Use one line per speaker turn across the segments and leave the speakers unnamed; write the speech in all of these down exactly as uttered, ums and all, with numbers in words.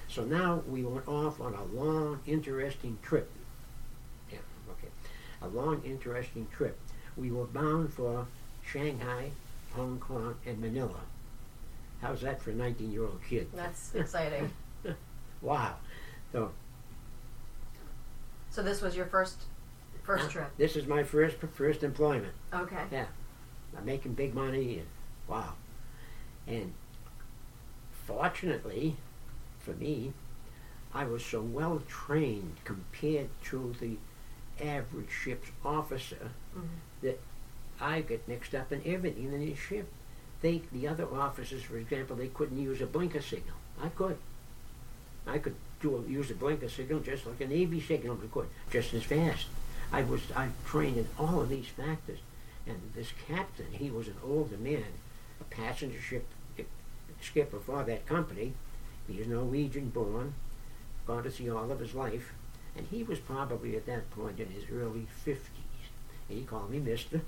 So now we went off on a long, interesting trip. Yeah, okay. A long, interesting trip. We were bound for Shanghai, Hong Kong, and Manila. How's that for a nineteen-year-old kid?
That's exciting.
Wow. So,
so this was your first first
uh,
trip?
This is my first first employment.
Okay.
Yeah. I'm making big money, and wow. And fortunately, for me, I was so well trained compared to the average ship's officer
Mm-hmm.
that I get mixed up in everything in the ship. They, the other officers, for example, they couldn't use a blinker signal. I could. I could do a, use a blinker signal just like a Navy signal could, just as fast. I was I trained in all of these factors. And this captain, he was an older man, a passenger ship skipper for that company. He was Norwegian born, gone to sea all of his life, and he was probably at that point in his early fifties. And he called me Mister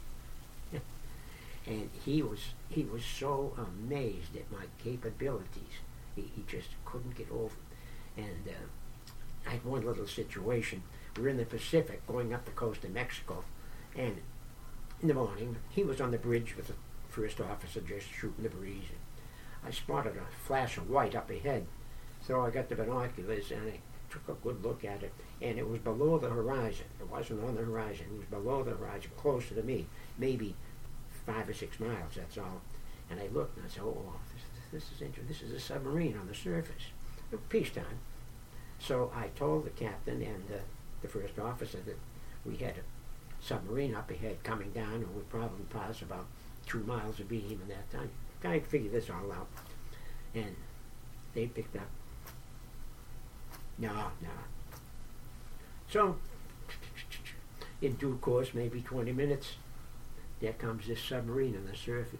And he was he was so amazed at my capabilities. He, he just couldn't get over it. And uh, I had one little situation. We were in the Pacific going up the coast of Mexico, and in the morning he was on the bridge with the first officer just shooting the breeze. And I spotted a flash of white up ahead, so I got the binoculars and I took a good look at it, and it was below the horizon. It wasn't on the horizon. It was below the horizon, closer to me, maybe five or six miles, that's all. And I looked and I said, oh, this, this is interesting. This is a submarine on the surface. Peacetime. So I told the captain and uh, the first officer that we had a submarine up ahead coming down and would probably pass about two miles of beam in that time. I figured this all out. And they picked up. No, no. So, in due course, maybe twenty minutes, there comes this submarine on the surface.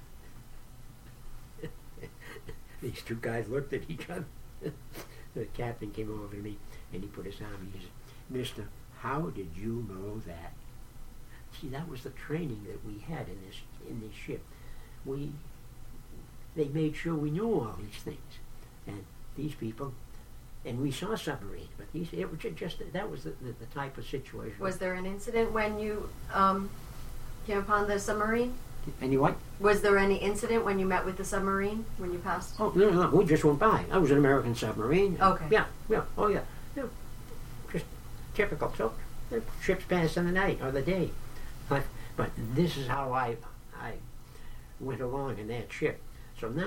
These two guys looked at each other. The captain came over to me and he put his arm and he said, Mister, how did you know that? See, that was the training that we had in this in this ship. We they made sure we knew all these things. And these people, and we saw submarines, but these it was just that was the, the, the type of situation.
Was there an incident when you um, came upon the submarine?
And you what?
Was there any incident when you met with the submarine, when you passed?
Oh, no, no, we just went by. I was an American submarine.
Okay.
Yeah, yeah, oh yeah. yeah. Just typical. So, the ships pass in the night or the day. But, but this is how I, I went along in that ship. So now